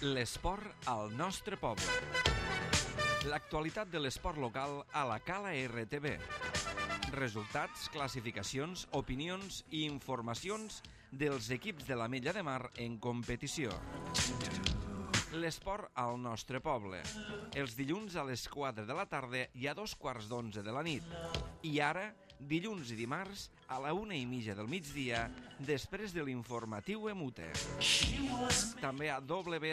L'esport al nostre poble. L'actualitat de l'esport local a la Cala RTV. Resultats, classificacions, opinions i informacions dels equips de l'Ametlla de Mar en competició. L'esport al nostre poble. Els dilluns a les 4 de la tarda i a 2:15 de la nit. I ara, dilluns i dimarts, a la 1:30 del migdia, després de l'informatiu Emute. També a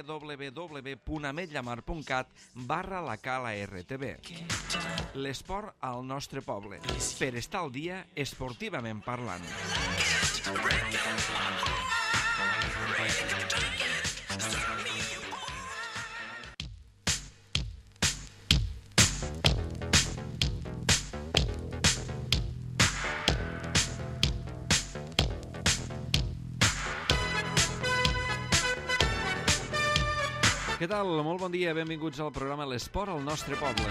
www.ametllamar.cat/la Cala RTV. L'esport al nostre poble. Per estar al dia, esportivament parlant. Què tal? Molt bon dia, benvinguts al programa L'Esport al nostre poble.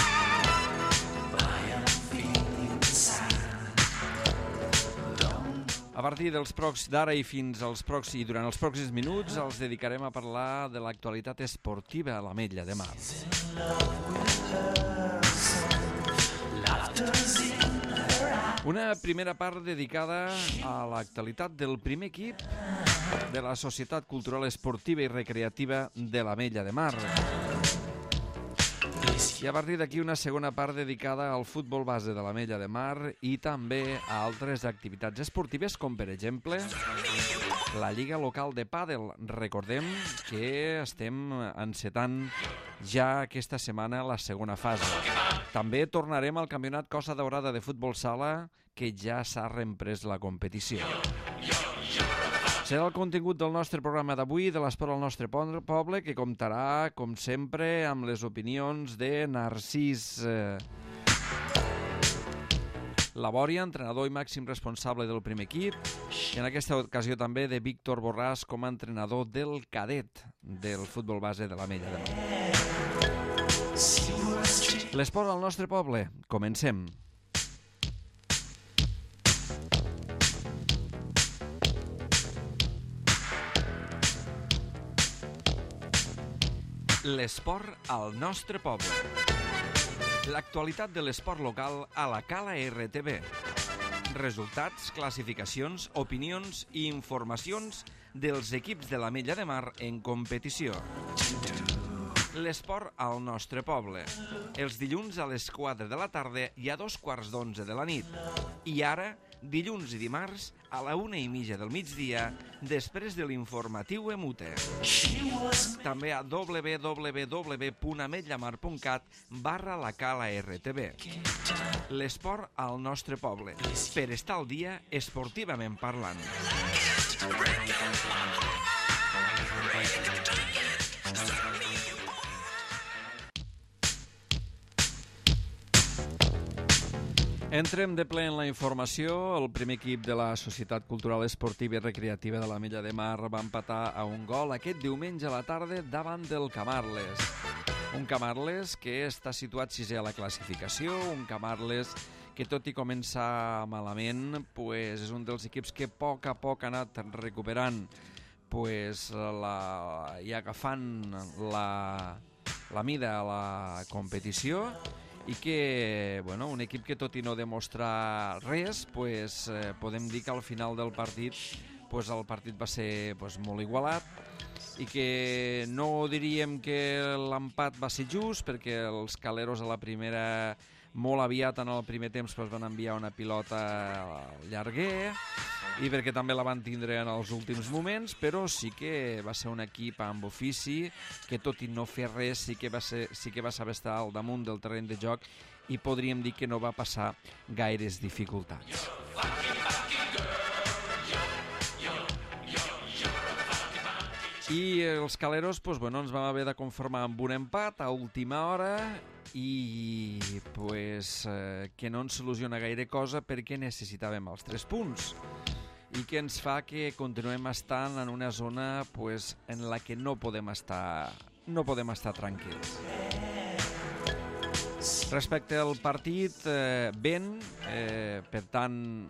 A partir d'ara i fins i durant els pròxims minuts els dedicarem a parlar de l'actualitat esportiva a l'Ametlla de Mar. Una primera part dedicada a l'actualitat del primer equip de la Societat Cultural Esportiva i Recreativa de l'Ametlla de Mar. I a partir d'aquí una segona part dedicada al futbol base de l'Ametlla de Mar i també a altres activitats esportives com per exemple la Lliga Local de Pàdel. Recordem que estem encetant ja aquesta setmana la segona fase. També tornarem al Campionat Costa Daurada de futbol sala, que ja s'ha reemprès la competició. Serà el contingut del nostre programa d'avui, de l'esport al nostre poble, que comptarà, com sempre, amb les opinions de Narcís Labòria, entrenador i màxim responsable del primer equip, i en aquesta ocasió també de Víctor Borràs com a entrenador del cadet del futbol base de l'Ametlla de Mar. L'esport al nostre poble. Comencem. L'esport al nostre poble. L'actualitat de l'esport local a la Cala RTV. Resultats, classificacions, opinions i informacions dels equips de l'Ametlla de Mar en competició. L'esport al nostre poble. Els dilluns a les 4 de la tarda i a 2:15 de la nit. I ara, dilluns i dimarts, a la 1:30 del migdia, després de l'informatiu Emute. També a www.ametllamar.cat/la Cala RTV. L'esport al nostre poble. Per estar al dia, esportivament parlant. Entrem de ple en la informació. El primer equip de la Societat Cultural Esportiva i Recreativa de l'Ametlla de Mar va empatar a un gol aquest diumenge a la tarda davant del Camarles. Un Camarles que està situat sisè a la classificació, un Camarles que tot i començar malament, és un dels equips que a poc ha anat recuperant i agafant la mida a la competició, i que, un equip que tot i no demostrar res, podem dir que al final del partit el partit va ser molt igualat i que no diríem que l'empat va ser just, perquè els caleros a la primera, molt aviat en el primer temps, van enviar una pilota al llarguer, i perquè també la van tindre en els últims moments, però sí que va ser un equip amb ofici que tot i no fer res sí que va saber estar al damunt del terreny de joc i podríem dir que no va passar gaires dificultats. I els caleros ens vam haver de conformar amb un empat a última hora i que no ens soluciona gaire cosa perquè necessitàvem els 3 punts i que ens fa que continuem estant en una zona en la que no podem estar tranquils. Respecte al partit, per tant,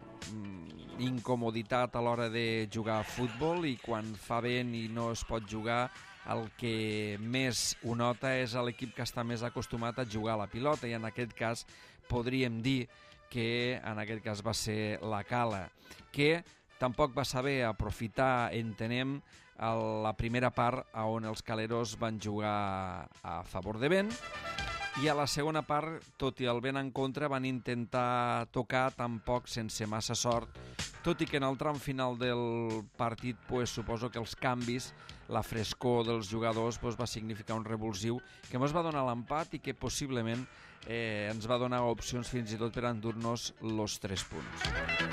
incomoditat a l'hora de jugar a futbol, i quan fa vent i no es pot jugar el que més ho nota és l'equip que està més acostumat a jugar a la pilota, i en aquest cas podríem dir que en aquest cas va ser la Cala, que tampoc va saber aprofitar, entenem, la primera part on els caleros van jugar a favor de vent, i a la segona part, tot i el vent en contra, van intentar tocar, tampoc sense massa sort, tot i que en el tram final del partit suposo que els canvis, la frescor dels jugadors va significar un revulsiu que ens va donar l'empat i que possiblement ens va donar opcions fins i tot per endur-nos els 3 punts.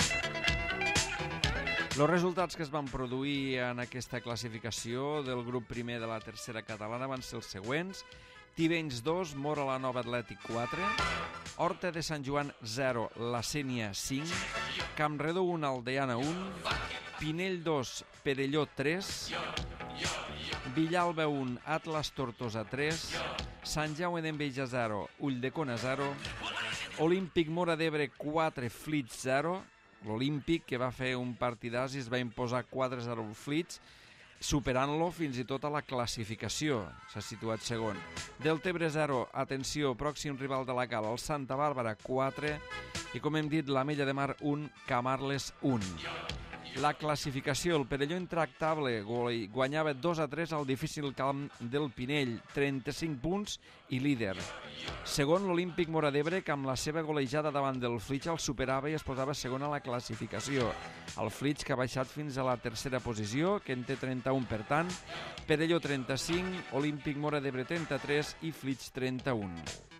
Els resultats que es van produir en aquesta classificació del grup primer de la tercera catalana van ser els següents: Tivenys 2, Móra la Nova Atlètic 4, Horta de Sant Joan 0, La Sénia 5, Campredó 1, Aldeana 1, Pinell 2, Perelló 3, Villalba 1, Atlas Tortosa 3, Sant Jaume d'Enveja 0, Ulldecona 0, Olímpic Móra d'Ebre 4, Flix 0, l'Olímpic que va fer un partidàs i es va imposar 4-0 al Flix, superant-lo fins i tot a la classificació. S'ha situat segon. Deltebre 0, atenció, pròxim rival de la Cala, el Santa Bàrbara 4, i com hem dit, l'Ametlla de Mar 1, Camarles 1. La classificació, el Perelló intractable guanyava 2-3 al difícil camp del Pinell, 35 punts i líder. Segon, l'Olímpic Móra d'Ebre, que amb la seva golejada davant del Flix el superava i es posava segon a la classificació. El Flix, que ha baixat fins a la tercera posició, que en té 31, per tant, Perelló 35, Olímpic Móra d'Ebre 33 i Flix 31.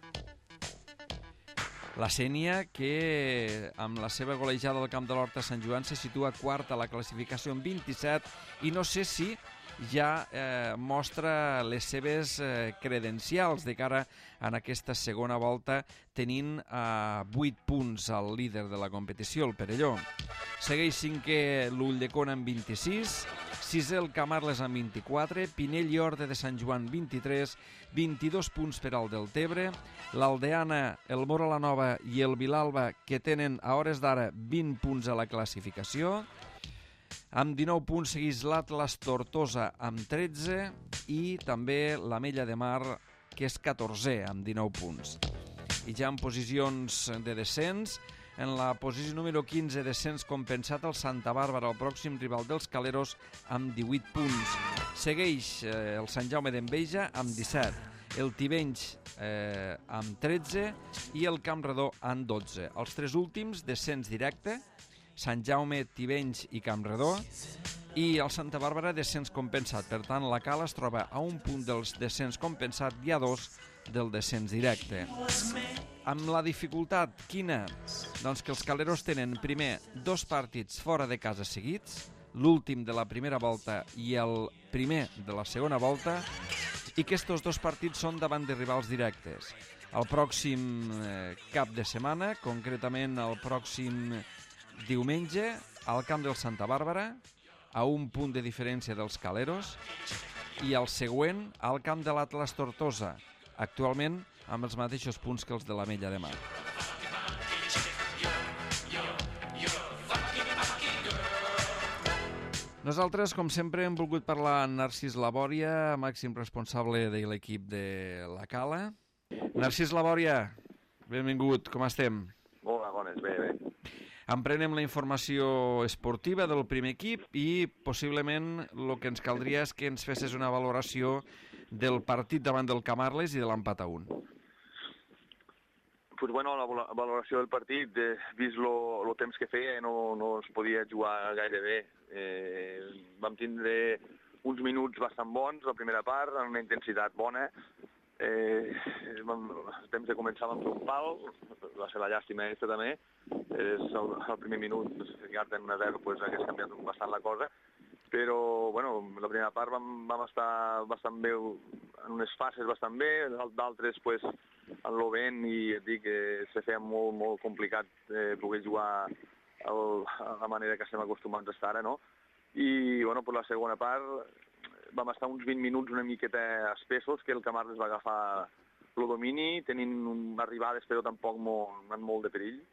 La Sénia, que amb la seva golejada al camp de l'Horta Sant Joan se situa quarta a la classificació amb 27, i no sé si ja mostra les seves credencials de cara en aquesta segona volta, tenint 8 punts al líder de la competició, el Perelló. Segueix cinquè l'Ulldecona amb 26, sisè el Camarles amb 24, Pinell i Horta de Sant Joan 23, 22 punts per al Deltebre, l'Aldeana, el Móra la Nova i el Vilalba, que tenen a hores d'ara 20 punts a la classificació. Amb 19 punts segueix l'Atlas Tortosa amb 13 i també l'Ametlla de Mar, que és 14è amb 19 punts. I ja en posicions de descens, en la posició número 15, descens compensat, el Santa Bàrbara, el pròxim rival dels Caleros, amb 18 punts. Segueix el Sant Jaume d'Enveja amb 17, el Tivenys amb 13 i el Campredó amb 12. Els 3 últims, descens directe, Sant Jaume, Tivenys i Campredó, i el Santa Bàrbara, descens compensat. Per tant, la Cala es troba a un punt del descens compensat i a 2 del descens directe. Amb la dificultat, quina? Doncs que els caleros tenen primer 2 partits fora de casa seguits, l'últim de la primera volta i el primer de la segona volta, i que estos 2 partits són davant de rivals directes. El pròxim cap de setmana, concretament el pròxim diumenge, al camp del Santa Bàrbara, a un punt de diferència dels caleros, i el següent al camp de l'Atlas Tortosa, actualment amb els mateixos punts que els de l'Ametlla de Mar. Nosaltres, com sempre, hem volgut parlar amb Narcís Labòria, màxim responsable de l'equip de la Cala. Narcís Labòria, benvingut, com estem? Hola, bones, bé, bé. Emprenem la informació esportiva del primer equip i possiblement el que ens caldria és que ens fessis una valoració del partit davant del Camarles i de l'empat a 1. Pues bueno, la valoració del partit, vist el temps que feia, no es podia jugar gaire bé. Vam tindre uns minuts bastant bons, la primera part, amb una intensitat bona. El temps de començar vam fer un pal, va ser la llàstima aquesta també. Al primer minut, ficar-te en 1-0, pues hagués canviat bastant la cosa. Però, bueno, la primera part vam estar bastant bé, en unes fases bastant bé, d'altres, pues, en lo vent, i et dic que se feia molt, molt complicat poder jugar a la manera que estem acostumats a estar ara, no? I, bueno, per la segona part vam estar uns 20 minuts una miqueta espessos, que el Camarles va agafar el domini, tenint arribades però tampoc molt de perill.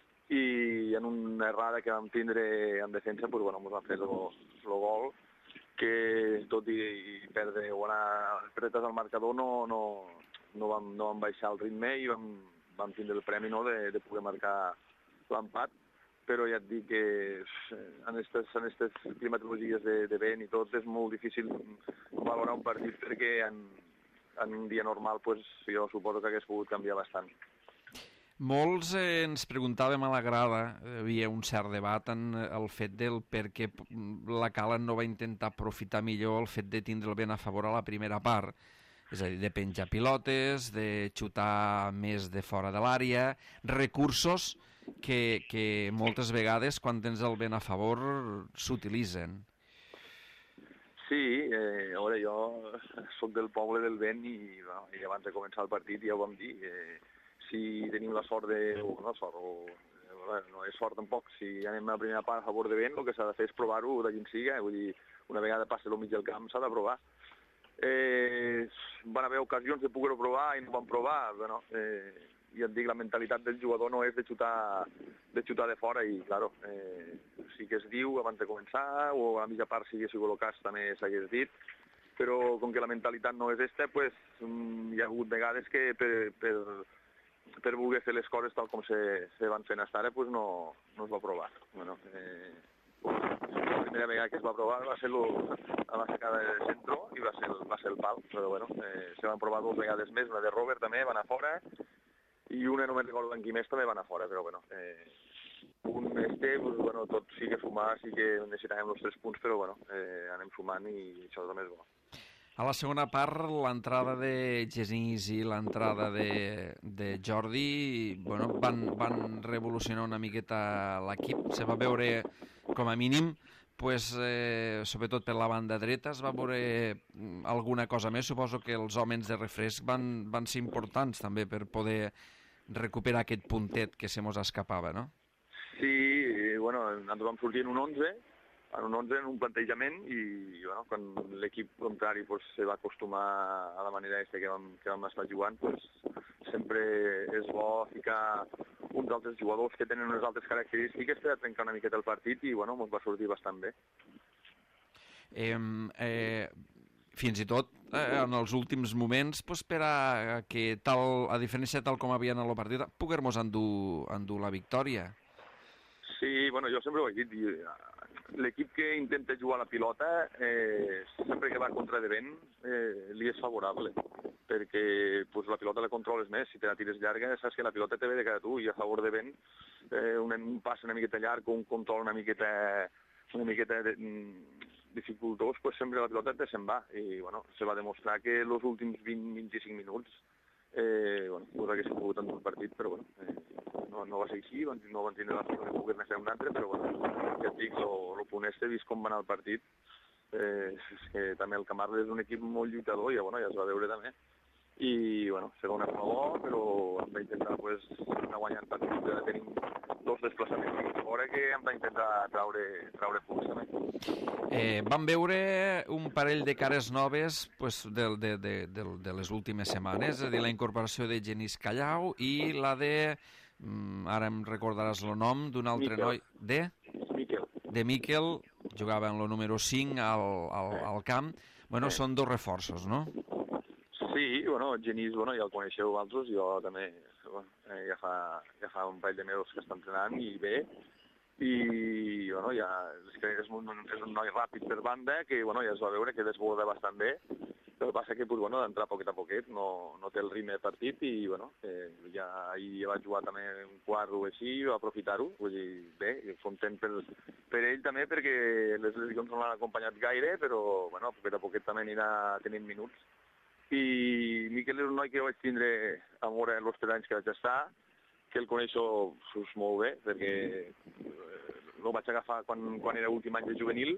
I en una errada que vam tindre en defensa, pues, bueno, ens van fer el gol. que tot i perdre o anar pretes al marcador no vam baixar el ritme i vam tindre el premi de poder marcar l'empat, però ja et dic que en aquestes climatologies de vent i tot és molt difícil valorar un partit perquè en un dia normal pues, jo suposo que hagués pogut canviar bastant. Molts ens preguntàvem a la grada, hi havia un cert debat en el fet del per què la Cala no va intentar aprofitar millor el fet de tindre el vent a favor a la primera part, és a dir, de penjar pilotes, de xutar més de fora de l'àrea, recursos que moltes vegades quan tens el vent a favor s'utilitzen. Sí, a veure, jo soc del poble del vent i abans de començar el partit ja ho vam dir, si tenim la sort no és sort tampoc, si anem a la primera part a favor de vent, el que s'ha de fer és provar-ho d'allí en siga, vull dir, una vegada passi al mig del camp s'ha de provar. Van haver ocasions de poder-ho provar i no van provar, bueno, ja et dic, la mentalitat del jugador no és de xutar de fora i, claro, sí que es diu abans de començar, o a la mitja part si hagués col·locats també s'hagués dit, però com que la mentalitat no és esta, pues, hi ha hagut vegades que per voler fer les coses tal com se van fent fins ara, pues no es va provar. Bueno, la primera vegada que es va provar va ser a la sacada de centre i va ser el pal, però bueno, se van provar 2 vegades més, una de Robert també, va anar fora, i una, no me'n recordo en qui més, també va anar fora, però bueno, un pues, bueno, tot sí que sumar, sí que necessitàvem els 3 punts, però bueno, anem sumant i això també és bo. A la segona part, l'entrada de Genís i l'entrada de Jordi bueno, van revolucionar una miqueta l'equip. Se va veure, com a mínim, pues, sobretot per la banda dreta, es va veure alguna cosa més. Suposo que els homes de refresc van ser importants també per poder recuperar aquest puntet que se mos escapava, no? Sí, bueno, nosaltres vam sortir en un 11, en un plantejament i bueno, quan l'equip contrari pues, se va acostumar a la manera que vam estar jugant, pues, sempre és bo ficar uns altres jugadors que tenen unes altres característiques per a trencar una miqueta el partit i bueno, ens va sortir bastant bé. Fins i tot en els últims moments pues, per a que a diferència tal com havia anat el partit, poder-nos endur la victòria. Sí, bueno, jo sempre ho he dit, l'equip que intenta jugar la pilota, sempre que va contra de vent, li és favorable, perquè pues, la pilota la controles més, si te la tires llarga saps que la pilota te ve de cada tu, i a favor de vent un pas una miqueta llarg o un control una miqueta dificultós, pues sempre la pilota te se'n va, i bueno, se va demostrar que els últims 20-25 minuts bueno, pues haguéssim pogut endur el partit, però bueno, no va ser així, no van tindre la sort de poder-ne fer un altre, però bueno, ja et dic, el punt este, vist com va anar el partit, és que també el Camarles és un equip molt lluitador i bueno, ja es va veure també. I bueno, segona fa bo, però hem d'intentar pues, anar guanyant partits, tenim 2 desplaçaments a fora que hem d'intentar traure punts també. Vam veure un parell de cares noves pues, de les últimes setmanes, és a dir, la incorporació de Genís Callau i la de, ara em recordaràs el nom, d'un altre noi, de Miquel, jugava en el número 5 al camp. Bueno, són 2 reforços, no? Sí, bueno, Genís, bueno, ja el coneixeu vosaltres, jo també ja fa un parell de mesos que està entrenant i bé, i bueno, ja, és un noi ràpid per banda que bueno, ja es va veure que desborda bastant bé, el que passa que pues, bueno, d'entrar poquet a poquet no té el ritme de partit i bueno, ja ahir va jugar també un quart o així, va aprofitar-ho, vull dir, bé, content per ell també perquè les lesions no l'han acompanyat gaire, però bueno, poquet a poquet també anirà tenint minuts. I Miquel és un noi que vaig tindre a veure els 3 anys que vaig estar, que el coneixo molt bé, perquè el vaig agafar quan era últim any de juvenil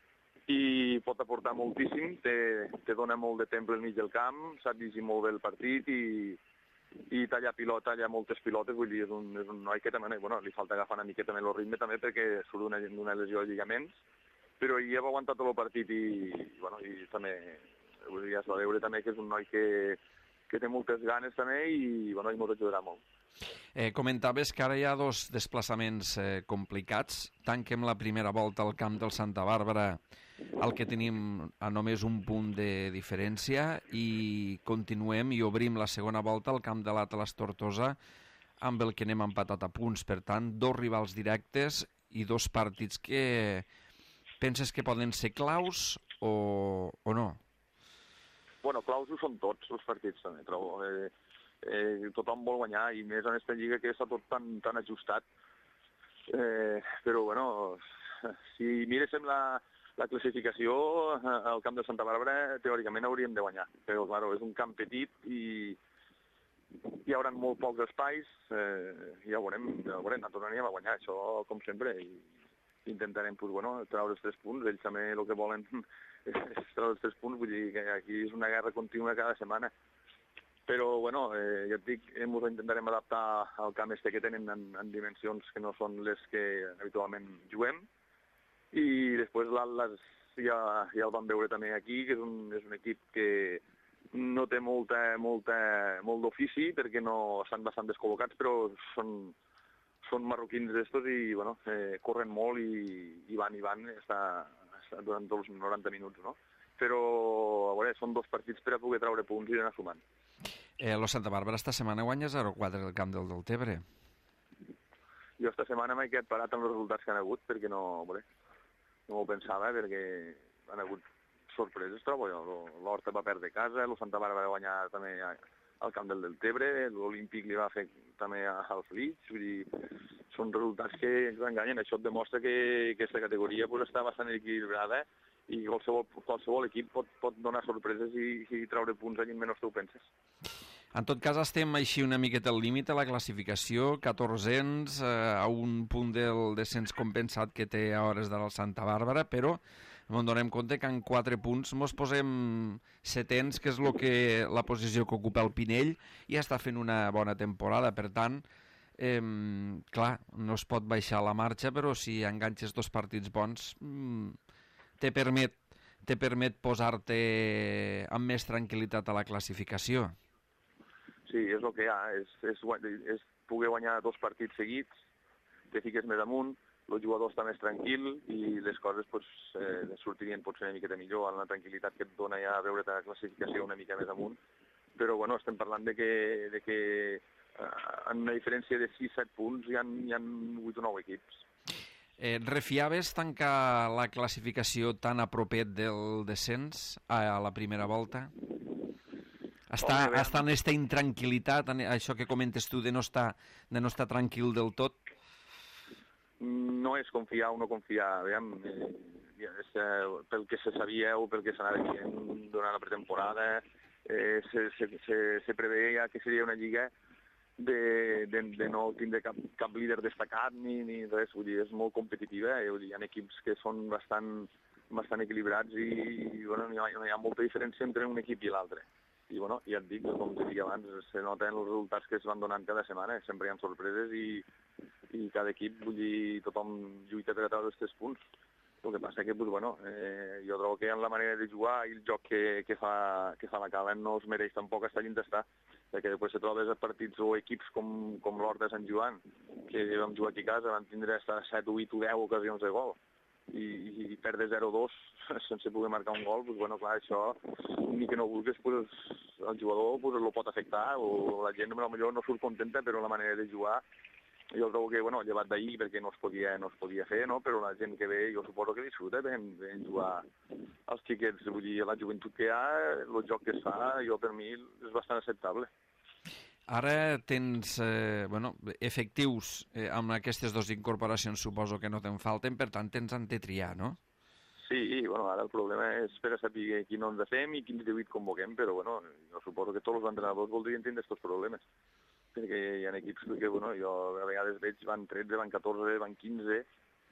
i pot aportar moltíssim, te dona molt de temps al mig del camp, sap llegir molt bé el partit i talla moltes pilotes, vull dir, és un noi que també, bueno, li falta agafar una miqueta més el ritme també perquè surt d'una lesió de lligaments, però ja va aguantar tot el partit i també ja es va veure també que és un noi que té moltes ganes també i bueno, ens ajudarà molt. Comentaves que ara hi ha 2 desplaçaments complicats. Tanquem la primera volta al camp del Santa Bàrbara al que tenim a només un punt de diferència, i continuem i obrim la segona volta al camp de l'Atlas Tortosa, amb el que anem empatat a punts. Per tant, 2 rivals directes i 2 partits que penses que poden ser claus o no? Bueno, claus ho són tots, els partits, també, trobo. Tothom vol guanyar, i més en aquesta lliga que està tot tan ajustat. Però, bueno, si miréssim la classificació, al camp de Santa Bàrbara, teòricament hauríem de guanyar. Però, clar, és un camp petit i hi haurà molt pocs espais. Ja ho veurem, tornaríem a guanyar, això com sempre. I intentarem treure els 3 punts. Ells també el que volen és treure els 3 punts, vull dir que aquí és una guerra contínua cada setmana. Però, ja et dic, intentarem adaptar al camp que tenen en dimensions que no són les que habitualment juguem. I després l'Atlas ja el vam veure també aquí, que és un equip que no té molt d'ofici, perquè no estan bastant descol·locats, però són marroquins d'estos i corren molt i van durant els 90 minuts, no? Però, a veure, són 2 partits per a poder treure punts i anar sumant. Lo Santa Bàrbara esta setmana guanya 0-4 al camp del Deltebre. Jo esta setmana m'he quedat parat amb els resultats que han hagut, perquè no m'ho pensava, perquè han hagut sorpreses, trobo jo. L'Horta va perdre casa, el Santa Bàrbara va guanyar també al camp del Deltebre, l'Olímpic li va fer també al Flix, vull dir, són resultats que ens enganyen. Això et demostra que aquesta categoria està bastant equilibrada i qualsevol equip pot donar sorpreses i treure punts allà menys tu ho penses. En tot cas, estem així una miqueta al límit a la classificació, 14ens, a un punt del descens compensat que té a hores d'ara el Santa Bàrbara, però ens donem compte que en 4 punts ens posem 7ens, que és la posició que ocupa el Pinell, i està fent una bona temporada. Per tant, clar, no es pot baixar la marxa, però si enganxes 2 partits bons, te permet posar-te amb més tranquil·litat a la classificació. Sí, és el que hi ha, és poder guanyar 2 partits seguits, te fiques més amunt, el jugador està més tranquil i les coses sortirien potser una miqueta millor, amb la tranquil·litat que et dona ja veure la classificació una mica més amunt. Però estem parlant de que en una diferència de 6-7 punts hi ha 8 o 9 equips. Refiaves tancar la classificació tan a propet del descens a la primera volta? Està en aquesta intranquil·litat, això que comentes tu de no estar tranquil del tot? No és confiar o no confiar, pel que se sabia o pel que s'anava dient durant la pretemporada, se preveia que seria una lliga de no tindre cap líder destacat ni res, vull dir, és molt competitiva, hi ha equips que són bastant equilibrats i no hi ha molta diferència entre un equip i l'altre. I ja et dic, com te dic abans, se noten els resultats que es van donant cada setmana, sempre hi ha sorpreses i cada equip, vull dir, tothom lluita per a treure els 3 punts. El que passa que, jo trobo que en la manera de jugar i el joc que fa la Cala no es mereix tampoc estar allà on està, perquè després se trobes a partits o equips com l'Horta de Sant Joan, que vam jugar aquí a casa, van tindre 7, 8 o 10 ocasions de gol, i perdre 0-2 sense poder marcar un gol, clar, això, ni que no vulguis, el jugador el pot afectar, o la gent potser no surt contenta, però la manera de jugar, jo trobo que, llevat d'ahir, perquè no es podia fer, no? Però la gent que ve, jo suposo que disfruta ben jugar als xiquets, vull dir, la joventut que hi ha, el joc que es fa, per mi és bastant acceptable. Ara tens efectius amb aquestes 2 incorporacions, suposo que no te'n falten, per tant tens en té triar, no? Sí, ara el problema és per a saber quin 11 fem i quins 18 convoquem, però jo suposo que tots els entrenadors voldrien tindre aquests problemes, perquè hi ha equips que jo a vegades veig van 13, van 14, van 15,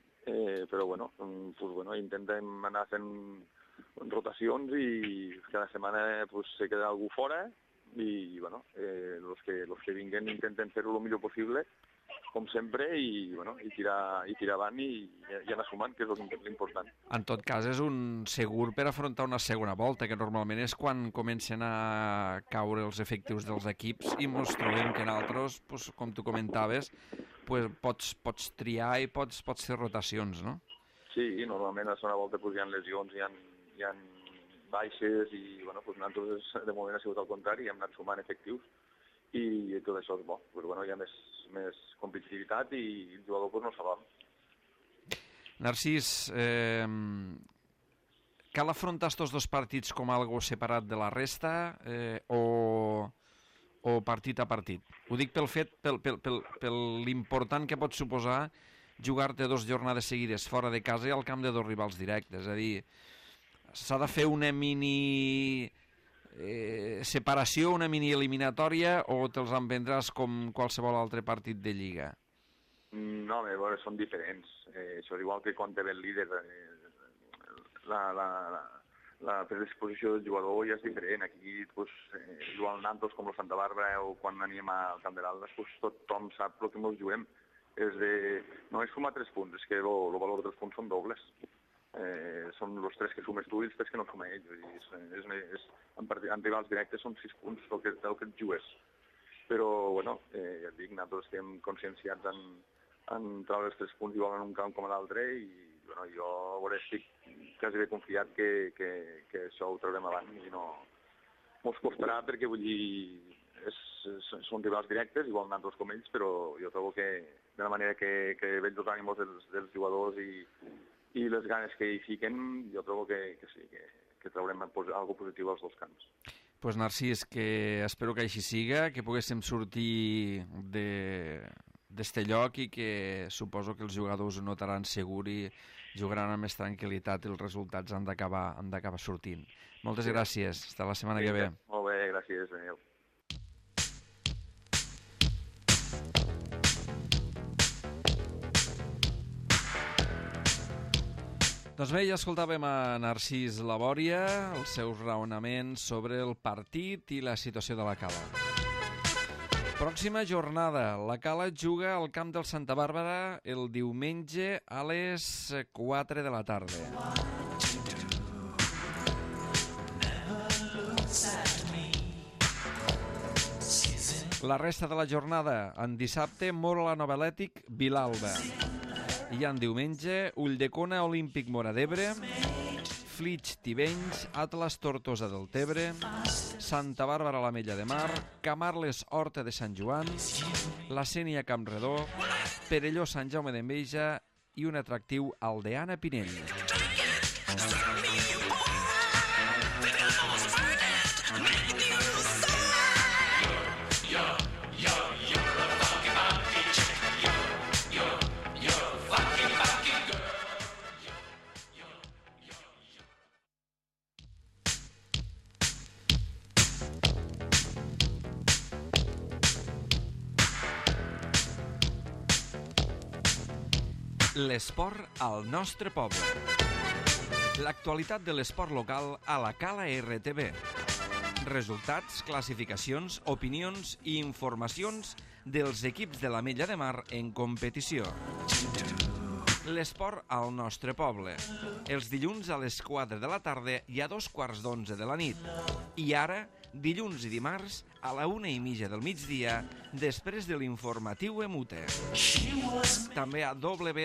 però intentem anar fent rotacions i cada setmana se queda algú fora i els que vinguen intenten fer-ho el millor possible, com sempre, i tirar avant i anar sumant, que és l'important. En tot cas, és un segur per afrontar una segona volta, que normalment és quan comencen a caure els efectius dels equips i ens trobem que nosaltres, com tu comentaves, pots triar i pots fer rotacions, no? Sí, normalment a la segona volta hi ha lesions, hi ha baixes i nosaltres de moment ha sigut al contrari, hem anat sumant efectius i tot això és bo. Però hi ha més competitivitat i el jugador no s'aval. Narcís, cal afrontar estos dos partits com algo separat de la resta o partit a partit? Ho dic pel fet, per l'important que pot suposar jugar-te 2 jornades seguides fora de casa i al camp de 2 rivals directes. És a dir, s'ha de fer una mini separació, una mini eliminatòria, o te'ls emprendràs com qualsevol altre partit de Lliga? No, són diferents. Això és igual que quan te ve el líder. La predisposició del jugador ja és diferent. Aquí, jugant Nantos com el Santa Bàrbara o quan anem al Camp de l'Alba, tothom sap el que ens juguem. No és sumar 3 punts, és que el valor dels punts són dobles. Són els 3 que sumes tu i els 3 que no suma ell. En rivals directes són 6 punts el que et jugues. Però, ja et dic, nosaltres estem conscienciats en treure els 3 punts igual en un camp com a l'altre i jo estic quasi bé confiat que això ho traurem avant i no mos costarà perquè són rivals directes, igual nosaltres com ells, però jo trobo que de la manera que veig els ànims dels jugadors i les ganes que hi fiquen, jo trobo que sí, que traurem alguna positiu als 2 camps. Pues Narcís, que espero que així siga, que poguéssim sortir d'este lloc i que suposo que els jugadors ho notaran segur i jugaran amb més tranquil·litat i els resultats han d'acabar sortint. Moltes gràcies. Fins la setmana que ve. Molt bé, gràcies, Daniel. Doncs bé, ja escoltàvem a Narcís Labòria, els seus raonaments sobre el partit i la situació de la Cala. Pròxima jornada. La Cala juga al camp del Santa Bàrbara el diumenge a les 4 de la tarda. La resta de la jornada, en dissabte, Mora la Nova Atlètic, Vilalba. I en diumenge, Ulldecona Olímpic Móra d'Ebre, Flix Tivenys, Atlas Tortosa del Tebre, Santa Bàrbara l'Ametlla de Mar, Camarles Horta de Sant Joan, la Sénia Campredó, Perelló Sant Jaume d'Enveja i un atractiu Aldeana Pinell. L'esport al nostre poble. L'actualitat de l'esport local a la Cala RTV. Resultats, classificacions, opinions i informacions dels equips de l'Ametlla de Mar en competició. L'esport al nostre poble. Els dilluns a les 4 de la tarda i a 2:15 de la nit. I ara, dilluns i dimarts, a la 1:30 del migdia, després de l'informatiu Emute. També a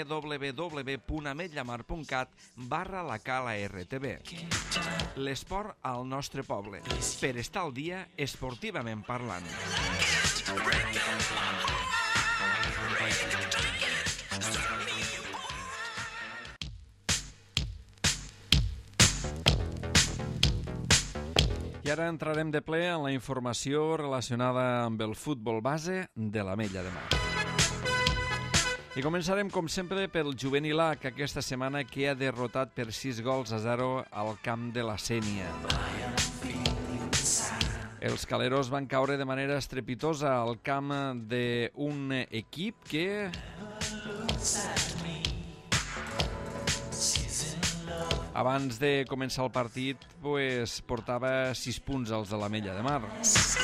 www.ametllamar.cat/la Cala RTV. L'esport al nostre poble. Per estar al dia esportivament parlant. I ara entrarem de ple en la informació relacionada amb el futbol base de l'Ametlla de Mar. I començarem, com sempre, pel juvenil A, que aquesta setmana que ha derrotat per 6-0 al camp de la Sénia. Els caleros van caure de manera estrepitosa al camp d'un equip que abans de començar el partit portava 6 punts als de l'Ametlla de Mar.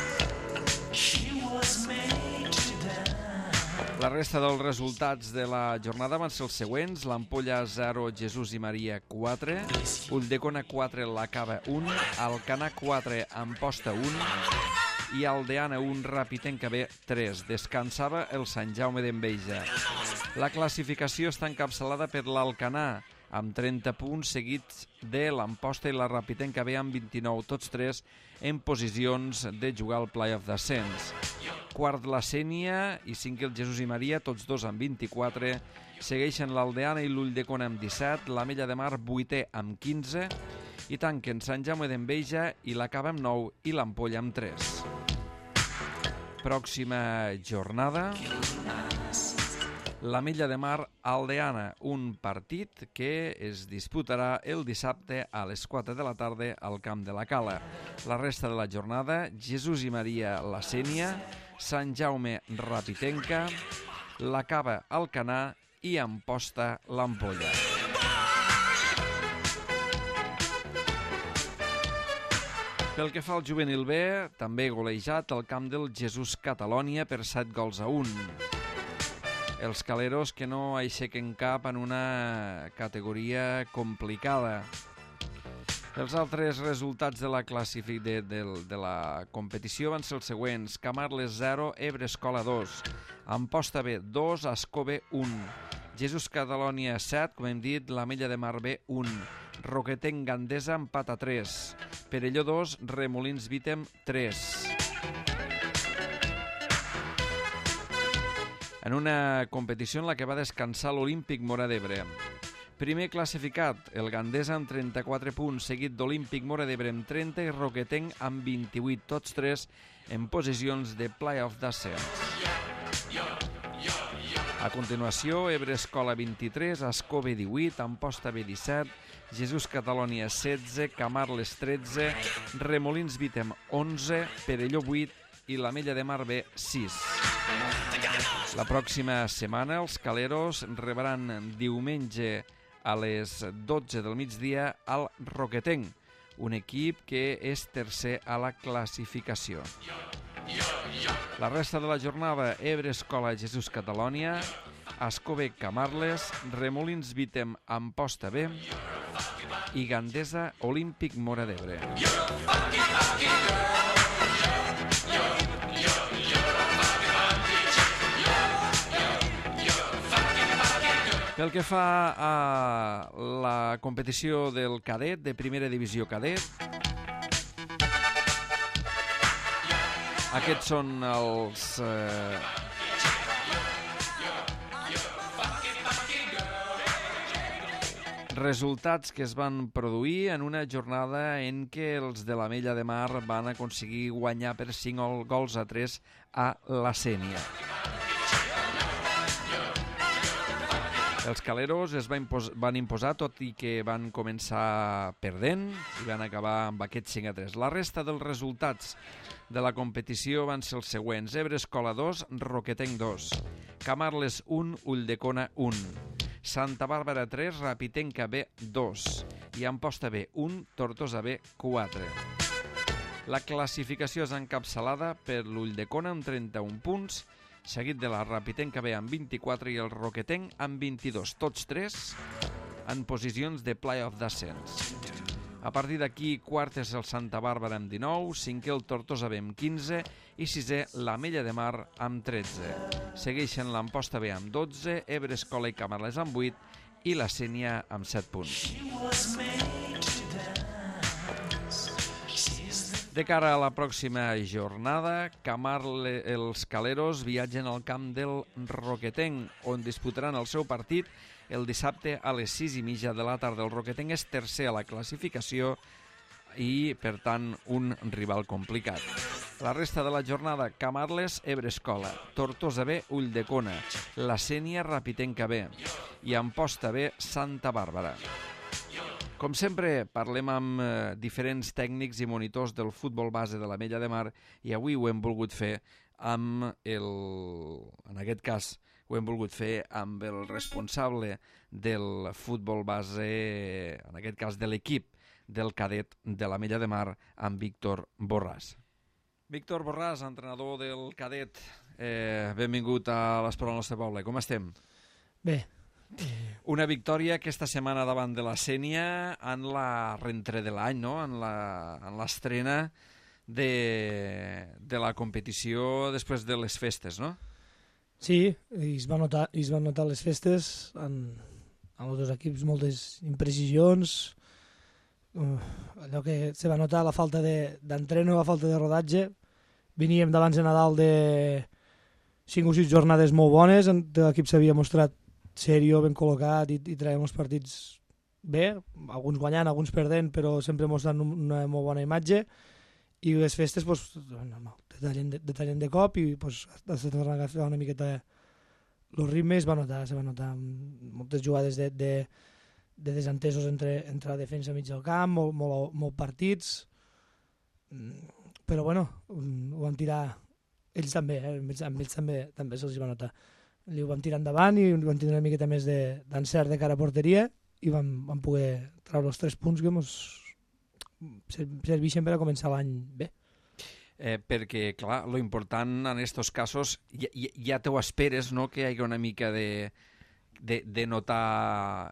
La resta dels resultats de la jornada van ser els següents: l'Ampolla 0, Jesús i Maria 4, Ulldecona 4, la Cava 1, Alcanar 4, Amposta 1 i Aldeana 1, Rapitenca B 3. Descansava el Sant Jaume d'Enveja. La classificació està encapçalada per l'Alcanar amb 30 punts, seguits de l'Amposta i la Rapitenca B amb 29, tots tres en posicions de jugar al play-off d'ascens. Quart la Sénia i cinquè el Jesús i Maria, tots dos amb 24. Segueixen l'Aldeana i l'Ulldecona amb 17, l'Ametlla de Mar 8è amb 15 i tanquen Sant Jaume d'Enveja i la Cava amb 9 i l'Ampolla amb 3. Pròxima jornada, l'Ametlla de Mar Aldeana, un partit que es disputarà el dissabte a les 4 de la tarda al Camp de la Cala. La resta de la jornada, Jesús i Maria la Sénia, Sant Jaume Rapitenca, la Cava Alcanar i Amposta l'Ampolla. Pel que fa al juvenil B, també golejat al camp del Jesús Catalònia per 7-1. Els caleros que no aixequen cap en una categoria complicada. Els altres resultats de la de la competició van ser els següents: Camarles 0, Ebre Escola 2, Amposta B 2, Ascó B 1, Jesús Catalònia 7, com hem dit, l'Ametlla de Mar B 1, Roquetenc Gandesa empat a 3, Perelló 2, Remolins Vítem 3. En una competició en la que va descansar l'Olímpic Móra d'Ebre. Primer classificat, el Gandesa amb 34 punts, seguit d'Olímpic Móra d'Ebre amb 30 i Roquetenc amb 28, tots tres en posicions de play-off d'ascens. A continuació, Ebre Escola 23, Ascó B 18, Amposta B 17, Jesús Catalònia 16, Camarles 13, Remolins Vítem 11, Perelló 8 i l'Ametlla de Mar B 6. La pròxima setmana els caleros rebran diumenge a les 12 del migdia al Roquetenc, un equip que és tercer a la classificació. La resta de la jornada, Ebre Escola Jesús Catalònia, Ascó B Camarles, Remolins Vítem Amposta B i Gandesa Olímpic Móra d'Ebre. Pel que fa a la competició del cadet, de primera divisió cadet, aquests són els resultats que es van produir en una jornada en què els de l'Ametlla de Mar van aconseguir guanyar per 5-3 a la Sénia. Els caleros es van imposar, tot i que van començar perdent i van acabar amb aquest 5-3. La resta dels resultats de la competició van ser els següents: Ebre Escola 2, Roquetenc 2, Camarles 1, Ulldecona 1, Santa Bàrbara 3, Rapitenca B 2 i Amposta B 1, Tortosa B 4. La classificació és encapçalada per l'Ulldecona amb 31 punts, seguit de la Rapitenca B amb 24 i el Roquetenc amb 22, tots tres en posicions de play-off d'ascens. A partir d'aquí, quart és el Santa Bàrbara amb 19, cinquè el Tortosa B amb 15 i sisè l'Ametlla de Mar amb 13. Segueixen l'Amposta B amb 12, Ebre Escola i Camarles amb 8 i la Sénia amb 7 punts. De cara a la pròxima jornada, els caleros viatgen al camp del Roquetenc, on disputaran el seu partit el dissabte a les 6:30 de la tarda. El Roquetenc és tercer a la classificació i, per tant, un rival complicat. La resta de la jornada, Camarles, Ebre Escola, Tortosa B, Ulldecona, la Sénia, Rapitenca B i Amposta B, Santa Bàrbara. Com sempre, parlem amb diferents tècnics i monitors del futbol base de l'Ametlla de Mar i avui ho hem volgut fer amb en aquest cas, ho hem volgut fer amb el responsable del futbol base, en aquest cas de l'equip del cadet de l'Ametlla de Mar, amb Víctor Borràs. Víctor Borràs, entrenador del cadet, benvingut a l'Esport al nostre poble. Com estem? Bé. Una victòria aquesta setmana davant de la Sénia en la rentrée de l'any, no? En l'estrena de la competició després de les festes, no? Sí, es van notar les festes amb els dos equips moltes imprecisions, allò que se va notar la falta d'entreno, la falta de rodatge. Veníem d'abans de Nadal de 5 o 6 jornades molt bones, l'equip s'havia mostrat seriós, ben col·locat i traiem els partits bé, alguns guanyant, alguns perdent, però sempre mostrant una molt bona imatge, i les festes pues, detallen de cop i pues, has de tornar a agafar una miqueta el ritme. Se va notar moltes jugades de desentesos entre la defensa i mig del camp, molt partits, però bueno, ho vam tirar ells també, amb ells també se'ls va notar. Ho vam tirar endavant i vam tenir una miqueta més d'encert de cara a porteria i vam poder treure els 3 punts que ens serveixen per a començar l'any bé. Perquè, clar, lo important en aquests casos, ja t'ho esperes, no?, que hi hagi una mica de notar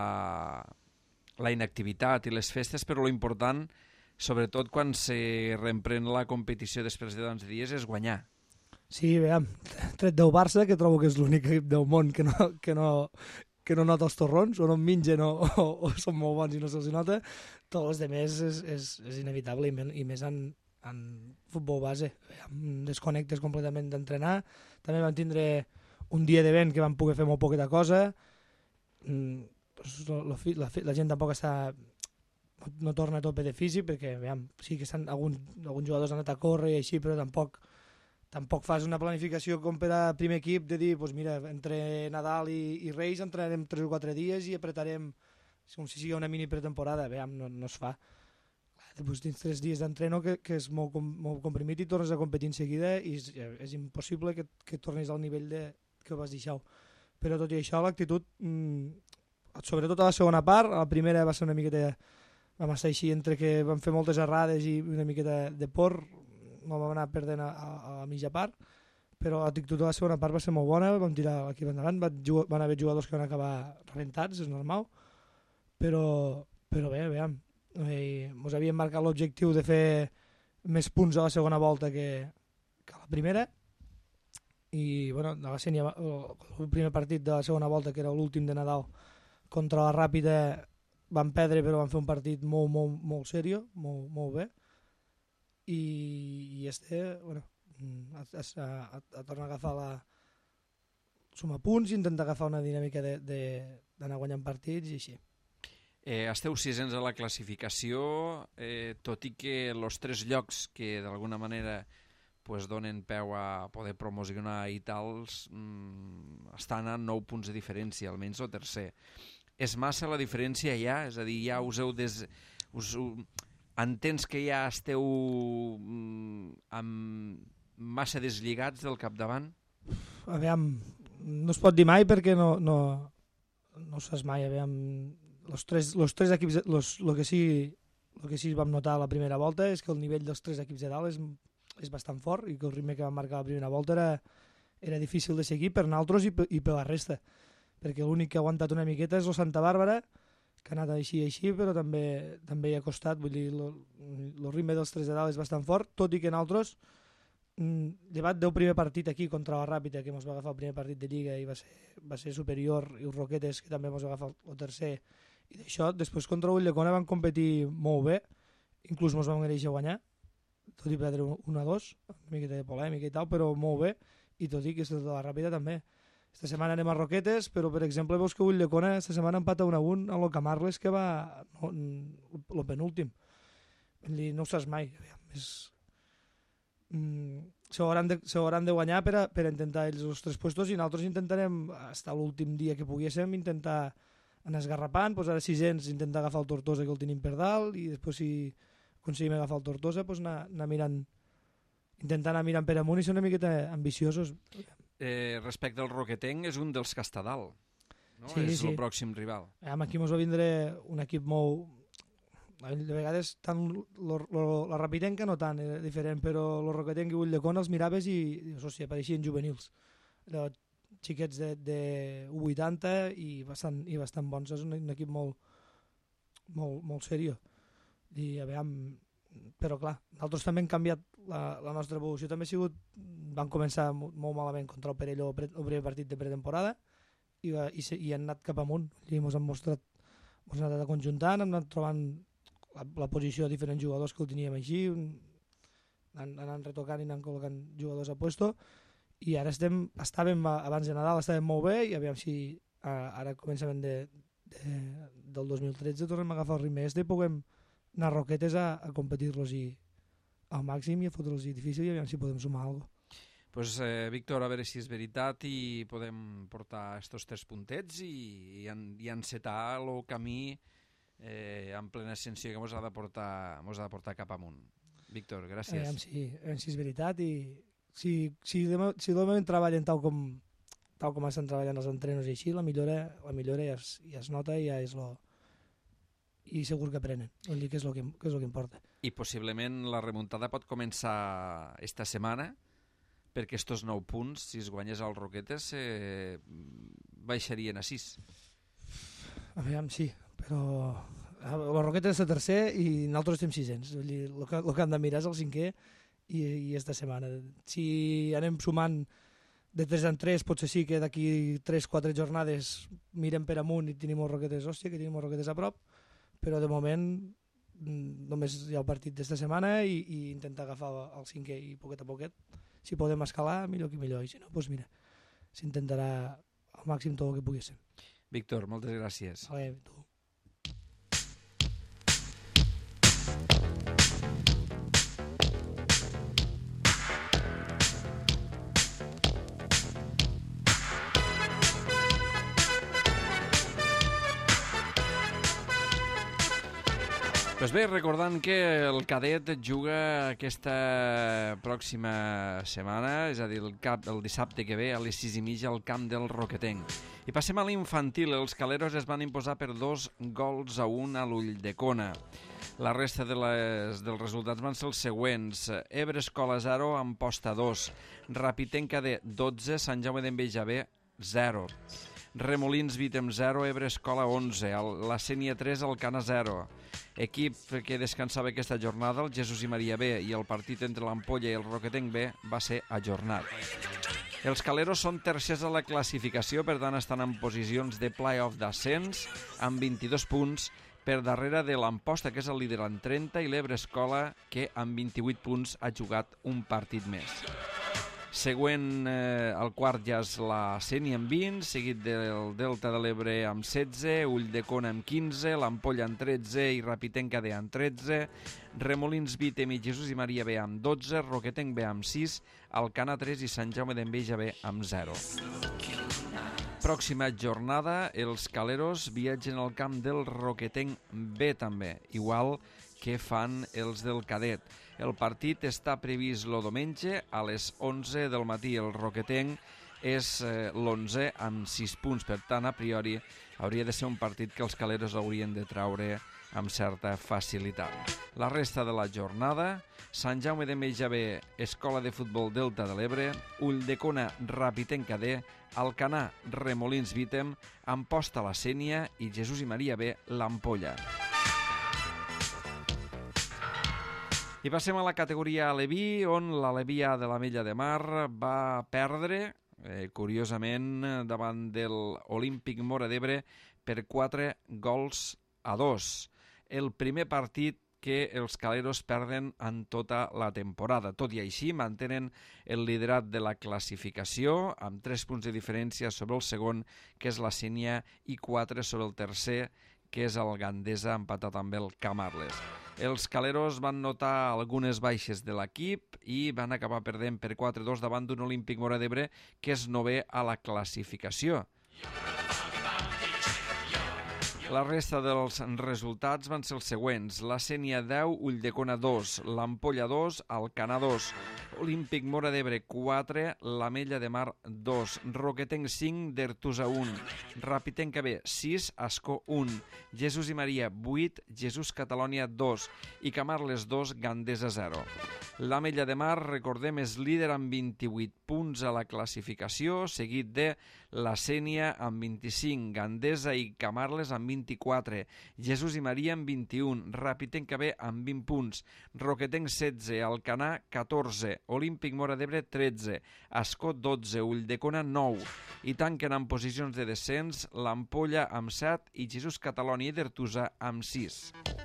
la inactivitat i les festes, però lo important, sobretot quan se reemprèn la competició després de tants dies, és guanyar. Sí, veiem, tret del Barça, que trobo que és l'únic equip del món que no nota els torrons, o no en mengen o són molt bons i no se'ls nota. Tots els demés és inevitable, i més en futbol base. Desconnectes completament d'entrenar. També vam tindre un dia de vent que vam poder fer molt poqueta cosa. La gent tampoc no torna a tope de físic, perquè sí que alguns jugadors han anat a córrer i així, però tampoc fas una planificació com per a primer equip de dir, pues mira, entre Nadal i Reis entrenarem 3 o 4 dies i apretarem com si sigui una mini pretemporada. No es fa. Després tens 3 dies d'entreno que és molt comprimit i tornes a competir en seguida i és impossible que tornis al nivell que vas deixar. Però tot i això, l'actitud, sobretot a la segona part, a la primera va ser una miqueta, vam estar així entre que vam fer moltes errades i una miqueta de por, no vam anar perdent a la mitja part, però l'actitud de la segona part va ser molt bona, vam tirar l'equip endavant, van haver jugadors que van acabar rentats, és normal, però bé, veiem. Ens havíem marcat l'objectiu de fer més punts a la segona volta que a la primera, i bueno, a la Sènia, el primer partit de la segona volta, que era l'últim de Nadal, contra la Ràpida van perdre, però van fer un partit molt seriós, molt bé, i bueno, a tornar a agafar sumar punts i intentar agafar una dinàmica d'anar guanyant partits i així. Esteu 6ens a la classificació, tot i que els 3 llocs que d'alguna manera donen peu a poder promocionar i tals estan a 9 punts de diferència, almenys el tercer. És massa la diferència ja? És a dir, ja entens que ja esteu massa deslligats del capdavant? Aviam, no es pot dir mai perquè no saps mai. Aviam, els tres equips, el que sí vam notar a la primera volta és que el nivell dels 3 equips de dalt és bastant fort i que el ritme que vam marcar la primera volta era difícil de seguir per nosaltres i per la resta, perquè l'únic que ha aguantat una miqueta és el Santa Bàrbara, que ha anat així, però també hi ha costat. Vull dir, el ritme dels 3 de dalt és bastant fort, tot i que nosaltres, llevat del primer partit aquí contra la Ràpida, que ens va agafar el primer partit de Lliga i va ser superior, i els Roquetes, que també ens va agafar el tercer, i d'això, després contra Ulldecona van competir molt bé, inclús ens vam mereixer guanyar, tot i perdre 1-2, una miqueta de polèmica i tal, però molt bé, i tot i que és de la Ràpida també. Esta setmana anem a Roquetes, però per exemple veus que Ulldecona esta setmana empata 1-1 a lo Camarles, que va el penúltim. No ho saps mai. Se hauran de guanyar per intentar ells els 3 puestos, i nosaltres intentarem, fins l'últim dia que poguéssim, intentar anar esgarrapant. Ara 600 intentar agafar el Tortosa, que el tenim per dalt, i després si aconseguim agafar el Tortosa, anar mirant, intentar anar mirant per amunt i ser una miqueta ambiciosos. Respecte al Roquetenc, és un dels que està dalt, no? Sí, és el pròxim rival. Aquí ens va vindre un equip molt... De vegades tant la Rapidenca no tant, era diferent, però el Roquetenc i Ulldecona els miraves i apareixien juvenils. Xiquets de U80 i bastant bons. És un equip molt seriós. Però clar, nosaltres també hem canviat la nostra evolució. També vam començar molt malament contra el Perelló el primer partit de pretemporada, i han anat cap amunt. I ens han mostrat, ens han anat conjuntant, hem anat trobant la posició de diferents jugadors que ho teníem així, anant retocant i anant col·locant jugadors a puesto, i ara estàvem abans de Nadal, estàvem molt bé, i aviam si ara començament del 2013 tornem a agafar el ritme i puguem anar a Roquetes a competir-los al màxim i a fotre'ls difícil i aviam si podem sumar alguna cosa. Pues, Víctor, a veure si és veritat i podem portar estos 3 puntets i encetar el camí en plena ascensió que ens ha de portar cap amunt. Víctor, gràcies. Aviam si és veritat i si normalment treballen tal com estan treballant els entrenos i així, la millora ja es nota i ja és i segur que aprenen, que és el que importa. I possiblement la remuntada pot començar esta setmana, perquè estos 9 punts, si es guanyés al Roquetes, baixarien a 6. Aviam, sí, però el Roquetes és el tercer i nosaltres estem 600. El que hem de mirar és el 5è i esta setmana. Si anem sumant de 3 en 3, potser sí que d'aquí 3-4 jornades mirem per amunt i tenim el Roquetes, hòstia, que tenim el Roquetes a prop, però de moment només hi ha el partit d'esta setmana i intentar agafar el 5è i poquet a poquet. Si podem escalar, millor que millor, i si no, doncs mira, s'intentarà al màxim tot el que pugui ser. Víctor, moltes gràcies. Vale, tu. Pues bé, recordant que el cadet juga aquesta pròxima setmana, és a dir, el dissabte que ve a les 6:30 al camp del Roquetenc. I passem a l'infantil. Els caleros es van imposar per 2-1 a l'Ulldecona. La resta dels resultats van ser els següents. Ebre Escola 0, Amposta 2. Rapitenca de 12, Sant Jaume d'Enveja B 0. Remolins Vítem 0, Ebre Escola 11, la Sénia 3, Alcana 0. Equip que descansava aquesta jornada, el Jesús i Maria B, i el partit entre l'Ampolla i el Roquetenc B va ser ajornat. Els caleros són tercers a la classificació, per tant estan en posicions de play-off d'ascens, amb 22 punts, per darrere de l'Amposta, que és el líder amb 30, i l'Ebre Escola, que amb 28 punts ha jugat un partit més. Següent, el quart ja és la Sénia amb 20, seguit del Delta de l'Ebre amb 16, Ulldecona amb 15, l'Ampolla amb 13 i Rapitenca D amb 13, Remolins Vítem i Jesús i Maria B amb 12, Roquetenc B amb 6, Alcana 3 i Sant Jaume d'Enveja B amb 0. Pròxima jornada, els caleros viatgen al camp del Roquetenc B també, igual que fan els del cadet. El partit està previst el diumenge a les 11 del matí. El Roquetenc és l'11 amb 6 punts, per tant, a priori, hauria de ser un partit que els caleros haurien de traure amb certa facilitat. La resta de la jornada, Sant Jaume d'Enveja B, Escola de Futbol Delta de l'Ebre, Ulldecona Rapitenca D, Alcanar Remolins Vítem, Amposta la Sénia i Jesús i Maria B, l'Ampolla. I passem a la categoria Aleví, on l'Aleví A de l'Ametlla de Mar va perdre, curiosament, davant de l'Olímpic Móra d'Ebre per 4-2. El primer partit que els caleros perden en tota la temporada. Tot i així, mantenen el liderat de la classificació amb 3 punts de diferència sobre el segon, que és la Sénia, i 4 sobre el tercer, que és el Gandesa, empatat amb el Camarles. Els caleros van notar algunes baixes de l'equip i van acabar perdent per 4-2 davant d'un Olímpic Móra d'Ebre que és novè a la classificació. La resta dels resultats van ser els següents. La Sénia 10, Ulldecona 2, l'Ampolla 2, Alcanar 2, Olímpic Móra d'Ebre 4, l'Ametlla de Mar 2, Roquetenc 5, Dertusa 1, Rapitenca B 6, Ascó 1, Jesús i Maria 8, Jesús Catalònia 2 i Camarles 2, Gandesa 0. L'Ametlla de Mar, recordem, és líder amb 28 punts a la classificació, seguit de la Sénia amb 25, Gandesa i Camarles amb 24, Jesús i Maria amb 21, Rapitenca B amb 20 punts, Roquetenc 16, Alcanar 14, Olímpic Móra d'Ebre 13, Ascó 12, Ulldecona 9, i tanquen en posicions de descens l'Ampolla amb 7 i Jesús Catalònia i d'Ertusa amb 6.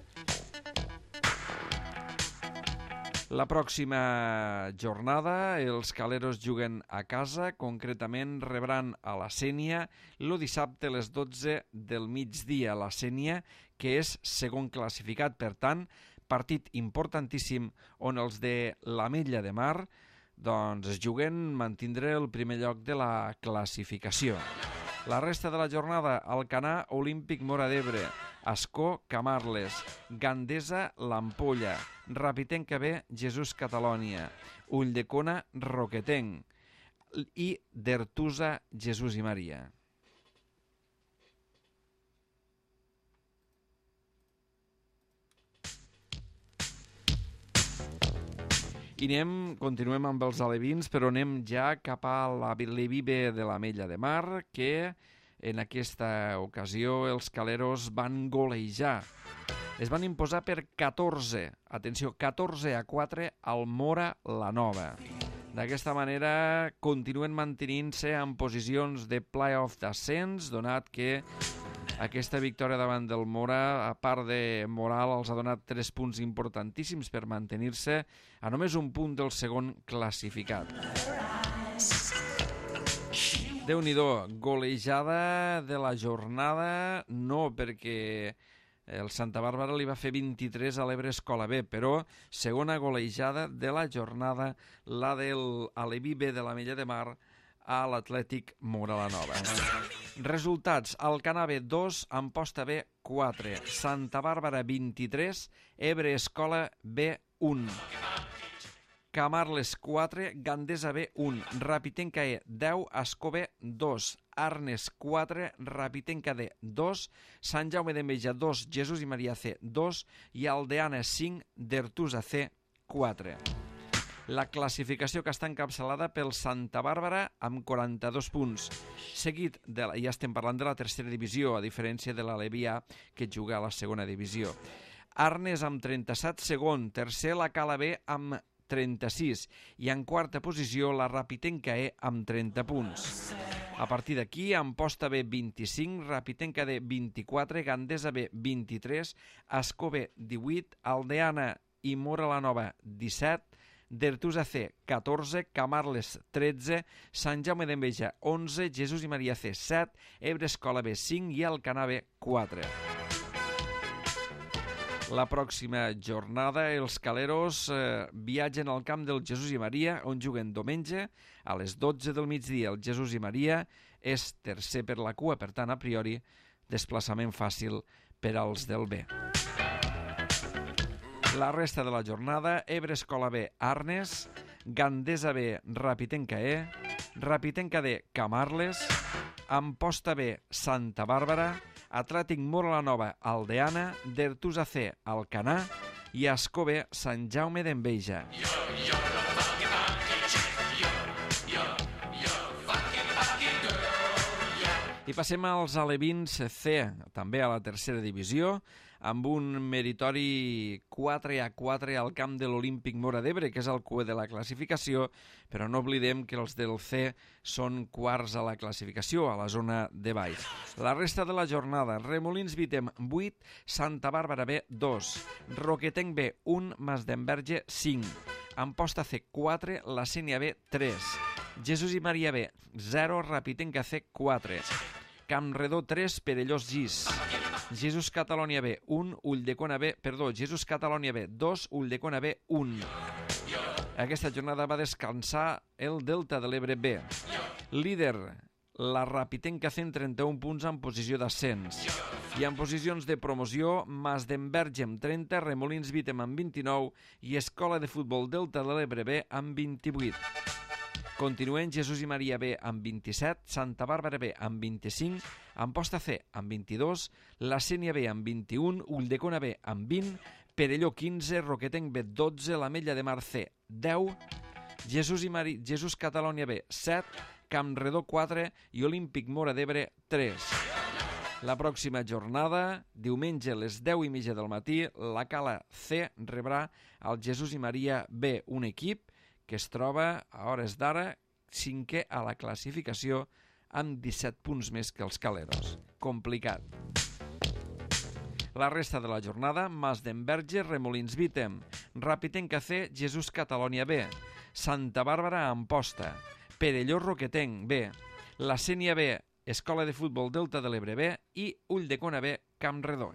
La pròxima jornada els caleros juguen a casa, concretament rebran a la Sénia el dissabte a les 12 del migdia. La Sénia, que és segon classificat, per tant, partit importantíssim on els de l'Ametlla de Mar doncs es juguen mantindre el primer lloc de la classificació. La resta de la jornada, Alcanar, Olímpic Móra d'Ebre, Ascó, Camarles, Gandesa, l'Ampolla, Rapitenca B, Jesús Catalònia, Ulldecona, Roquetenc i d'Ertusa, Jesús i Maria. I continuem amb els alevins, però anem ja cap a l'Evive de l'Ametlla de Mar, que en aquesta ocasió els caleros van golejar. Es van imposar per 14-4 al Móra la Nova. D'aquesta manera continuen mantenint-se en posicions de play-off d'ascens, donat que aquesta victòria davant del Móra, a part de moral, els ha donat 3 punts importantíssims per mantenir-se a només un punt del segon classificat. Déu-n'hi-do, golejada de la jornada, no perquè el Santa Bàrbara li va fer 23 a l'Ebre Escola B, però segona golejada de la jornada, la de l'Evive de l'Ametlla de Mar a l'Atlètic Móra la Nova. Resultats: Alcanar B 2, Amposta B 4, Santa Bàrbara 23, Ebre Escola B 1, Camarles 4, Gandesa B 1, Rapitenca E 10, Ascó B 2, Arnes 4, Rapitenca D 2, Sant Jaume d'Enveja 2, Jesús i Maria C 2 i Aldeana 5, d'Ertusa C 4. La classificació que està encapçalada pel Santa Bàrbara amb 42 punts. Seguit, ja estem parlant de la tercera divisió, a diferència de l'Alevià, que juga a la segona divisió. Arnes amb 37, segon. Tercer, la Cala B amb 36. I en quarta posició, la Rapitenca E amb 30 punts. A partir d'aquí, Amposta B 25, Rapitenca D 24, Gandesa B 23, Ascó B 18, Aldeana i Móra la Nova 17, d'Ertusa C 14, Camarles 13, Sant Jaume d'Enveja 11, Jesús i Maria C 7, Ebre Escola B 5 i Alcanar B 4. La pròxima jornada els caleros viatgen al camp del Jesús i Maria, on juguen diumenge a les 12 del migdia. El Jesús i Maria és tercer per la cua, per tant, a priori, desplaçament fàcil per als del B. La resta de la jornada, Ebre Escola B, Arnes, Gandesa B, Rapitenca E, Rapitenca D, Camarles, Amposta B, Santa Bàrbara, Atlètic Móra la Nova, Aldeana, d'Ertusa C, Alcanar i Ascó B, Sant Jaume d'Enveja. I passem als alevins C, també a la tercera divisió, amb un meritori 4-4 al camp de l'Olímpic Móra d'Ebre, que és el cue de la classificació, però no oblidem que els del C són quarts a la classificació, a la zona de baix. La resta de la jornada, Remolins Vitem 8, Santa Bàrbara B 2, Roquetenc B 1, Masdenverge 5, Amposta C 4, la Sénia B 3, Jesús i Maria B 0, Rapitenca C 4, Campredó 3, Perellós Gis, Jesús Catalònia B 1, Jesús Catalònia B 2, Ulldecona B 1. Aquesta jornada va descansar el Delta de l'Ebre B. Líder, la Rapitenca C amb 31 punts en posició d'ascens. I en posicions de promoció, Masdenverge amb 30, Remolins Vitem amb 29 i Escola de Futbol Delta de l'Ebre B amb 28. Continuen Jesús i Maria B amb 27, Santa Bàrbara B amb 25, Amposta C amb 22, la Sénia B amb 21, Ulldecona B amb 20, Perelló 15, Roquetenc B 12, l'Ametlla de Mar C 10, Jesús Catalònia B 7, Campredó 4 i Olímpic Móra d'Ebre 3. La pròxima jornada, diumenge a les 10:30 del matí, la Cala C rebrà el Jesús i Maria B, un equip que es troba, a hores d'ara, 5è a la classificació amb 17 punts més que els Caleros. Complicat. La resta de la jornada, Mas d'Enverge, Remolins Vítem, Ràpid en Cacé, Jesús Catalònia B, Santa Bàrbara Amposta, Perelló Roquetenc B, La Sénia B, Escola de Futbol Delta de l'Ebre B i Ulldecona B, Campredó.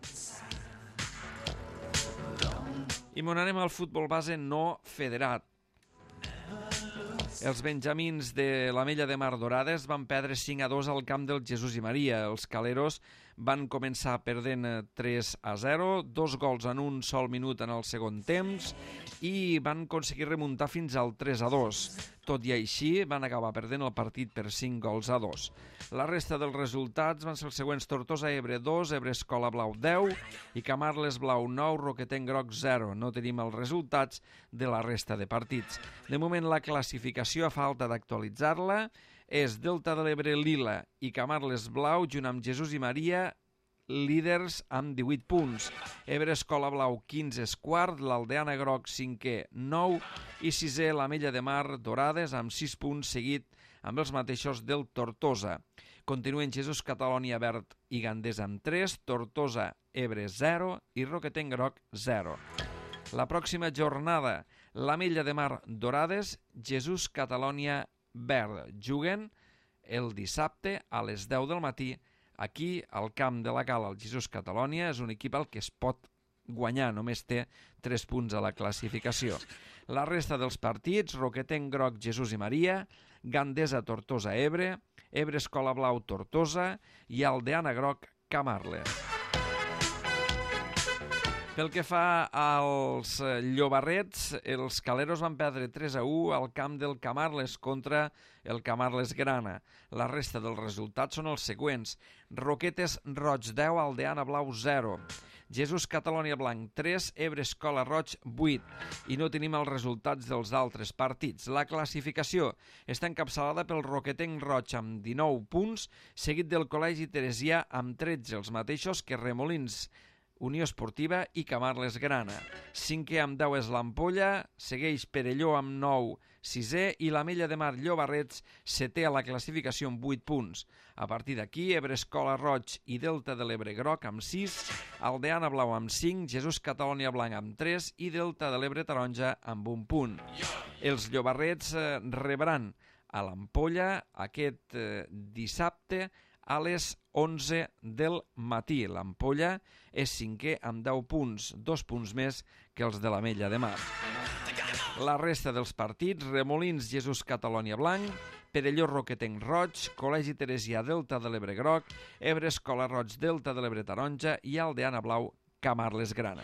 I m'on anem al futbol base no federat. Els benjamins de l'Ametlla de Mar Dorades van perdre 5-2 al camp del Jesús i Maria. Els Caleros van començar perdent 3-0, 2 gols en un sol minut en el segon temps i van aconseguir remuntar fins al 3-2. Tot i així, van acabar perdent el partit per 5-2. La resta dels resultats van ser els següents: Tortosa Ebre 2, Ebre Escola Blau 10 i Camarles Blau 9, Roquetenc Groc 0. No tenim els resultats de la resta de partits. De moment, la classificació, a falta d'actualitzar-la, és Delta de l'Ebre Lila i Camarles Blau, junt amb Jesús i Maria, líders amb 18 punts. Ebre Escola Blau 15 és quart, l'Aldeana Groc 5è 9 i 6è l'Ametlla de Mar Dorades amb 6 punts, seguit amb els mateixos del Tortosa. Continuen Jesús Catalònia Verd i Gandesa amb 3, Tortosa Ebre 0 i Roquetenc Groc 0. La pròxima jornada, l'Ametlla de Mar Dorades, Jesús Catalònia Verd. Juguen el dissabte a les 10 del matí aquí al camp de la Cala. El Jesús Catalònia és un equip al que es pot guanyar, només té 3 punts a la classificació. La resta dels partits, Roquetenc Groc, Jesús i Maria, Gandesa Tortosa Ebre, Ebre Escola Blau Tortosa i Aldeana Groc Camarles. Pel que fa als llobarrets, els Caleros van perdre 3-1 al camp del Camarles contra el Camarles Grana. La resta dels resultats són els següents: Roquetes Roig 10, Aldeana Blau 0, Jesús Catalònia Blanc 3, Ebre Escola Roig 8. I no tenim els resultats dels altres partits. La classificació està encapçalada pel Roquetenc Roig amb 19 punts, seguit del Col·legi Teresià amb 13, els mateixos que Remolins, Unió Esportiva i Camarles Grana. 5è amb 10 és l'Ampolla, segueix Perelló amb 9, 6è, i l'Ametlla de Mar Llobarrets, 7è a la classificació amb 8 punts. A partir d'aquí, Ebre Escola Roig i Delta de l'Ebre Groc amb 6, Aldeana Blau amb 5, Jesús Catalònia Blanc amb 3 i Delta de l'Ebre Taronja amb 1 punt. Els llobarrets rebran a l'Ampolla aquest dissabte a les 11 del matí. L'Ampolla és 5è amb 10 punts, 2 punts més que els de l'Ametlla de Mar. La resta dels partits, Remolins Jesús Catalònia Blanc, Perelló Roquetenc Roig, Col·legi Teresià Delta de l'Ebre Groc, Ebre Escola Roig Delta de l'Ebre Taronja i Aldeana Blau Camarles Grana.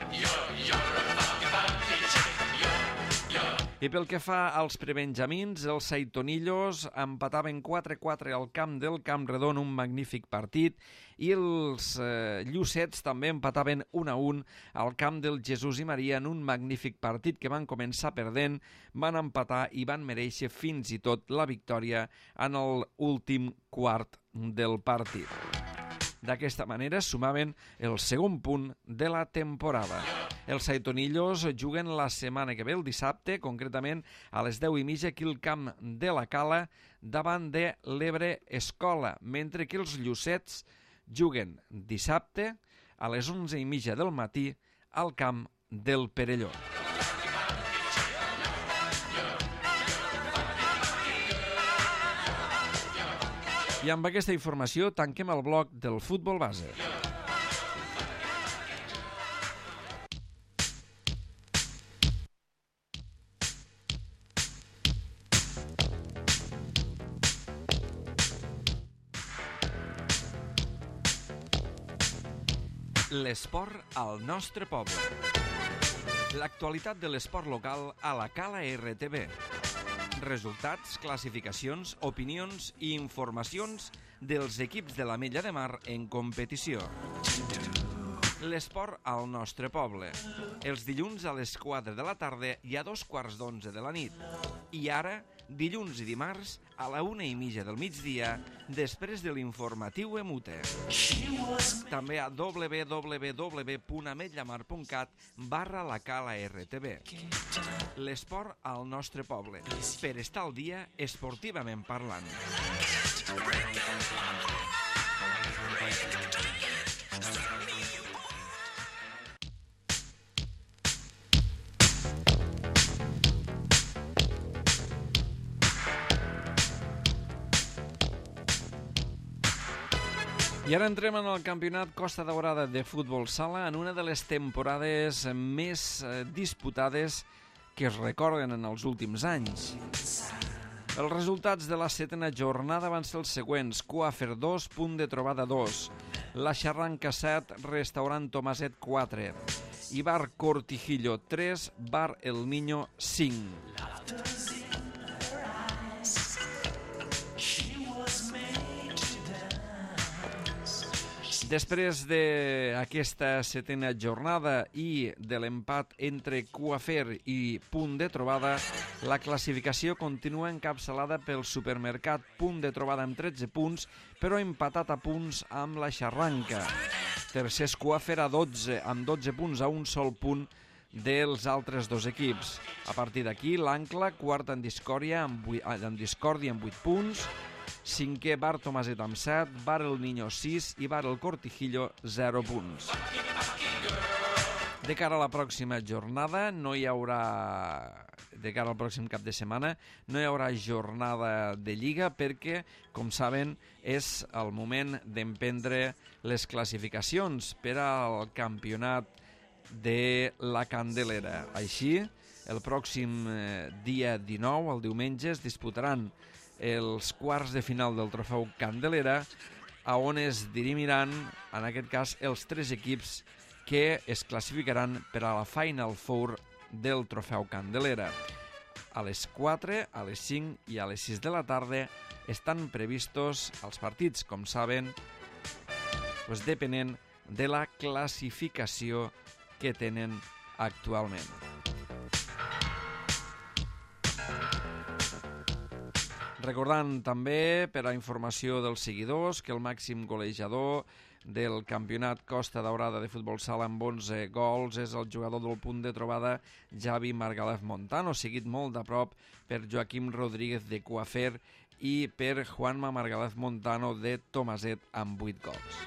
I pel que fa als prebenjamins, els Saitonillos empataven 4-4 al camp del Campredó en un magnífic partit i els Llucets també empataven 1-1 al camp del Jesús i Maria en un magnífic partit que van començar perdent, van empatar i van mereixer fins i tot la victòria en l'últim quart del partit. D'aquesta manera sumaven el segon punt de la temporada. Els Saitonillos juguen la setmana que ve, el dissabte, concretament a les 10:30 aquí al camp de la Cala davant de l'Ebre Escola, mentre que els Llucets juguen dissabte a les 11:30 del matí al camp del Perelló. I amb aquesta informació tanquem el bloc del futbol base. L'esport al nostre poble. L'actualitat de l'esport local a la Cala RTV. Resultats, classificacions, opinions i informacions dels equips de l'Ametlla de Mar en competició. L'esport al nostre poble. Els dilluns a les 4 de la tarda i a 2:15 de la nit. I ara, dilluns i dimarts a la 1:30 del migdia, després de l'informatiu Emute. També a www.ametlllamar.cat/la-cala-rtb. L'esport al nostre poble, per estar al dia esportivament parlant. I ara entrem en el campionat Costa Daurada de futbol sala en una de les temporades més disputades que es recorden en els últims anys. Els resultats de la 7a jornada van ser els següents: Coafer 2, Punt de Trobada 2, La Xarranca 7, Restaurant Tomaset 4, i Bar Cortijillo 3, Bar El Niño 5. Després d'aquesta 7a jornada i de l'empat entre Coafer i Punt de Trobada, la classificació continua encapçalada pel supermercat Punt de Trobada amb 13 punts, però empatat a punts amb la Xarranca. Tercer és Coafer a 12, amb 12 punts a un sol punt dels altres dos equips. A partir d'aquí, l'Ancla, quart en discòrdia amb 8 punts, cinquè Bar Tomaset amb 7, Bar El Niño 6 i Bar El Cortijillo 0 punts. De cara a la pròxima jornada no hi haurà... De cara al pròxim cap de setmana no hi haurà jornada de Lliga perquè, com saben, és el moment d'emprendre les classificacions per al campionat de la Candelera. Així, el pròxim dia 19, el diumenge, es disputaran els quarts de final del trofeu Candelera, a on es dirimiran, en aquest cas, els 3 equips que es classificaran per a la Final Four del trofeu Candelera. A les 4, a les 5 i a les 6 de la tarda estan previstos els partits, com saben, depenent de la classificació que tenen actualment. Recordant també, per a informació dels seguidors, que el màxim golejador del campionat Costa Daurada de futbol sala amb 11 gols és el jugador del Punt de Trobada Javi Margalef Montano, seguit molt de prop per Joaquim Rodríguez de Coafer i per Juanma Margalef Montano de Tomaset amb 8 gols.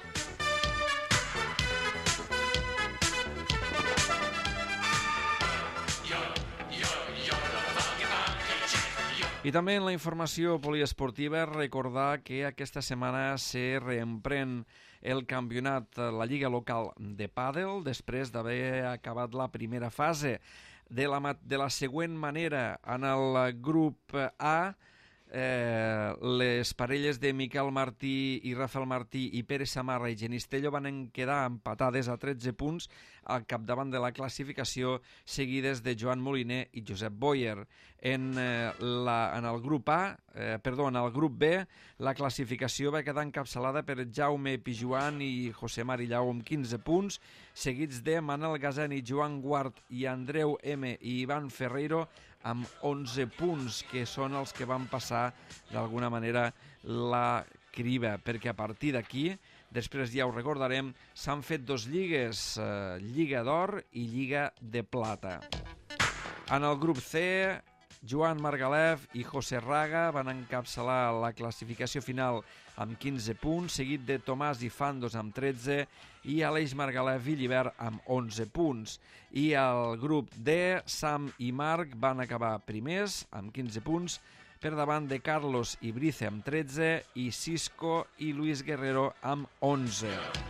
I també en la informació poliesportiva recordar que aquesta setmana se reemprèn el campionat, la Lliga Local de Pàdel, després d'haver acabat la primera fase. De la següent manera, en el grup A, les parelles de Miquel Martí i Rafael Martí i Pere Samarra i Genistello van quedar empatades a 13 punts al capdavant de la classificació, seguides de Joan Moliner i Josep Boyer. En el grup B, la classificació va quedar encapçalada per Jaume Pijuan i José Mari Llau amb 15 punts, seguits de Manel Gazan i Joan Guart i Andreu M i Ivan Ferreiro amb 11 punts, que són els que van passar d'alguna manera la criba, perquè a partir d'aquí, després ja ho recordarem, s'han fet 2 lligues, Lliga d'Or i Lliga de Plata. En el grup C, Joan Margalef i José Raga van encapçalar la classificació final amb 15 punts, seguit de Tomàs i Fandos amb 13 i Aleix Margalef i Llibert amb 11 punts. I al grup D, Sam i Marc van acabar primers amb 15 punts, per davant de Carlos i Brice amb 13 i Cisco i Luis Guerrero amb 11.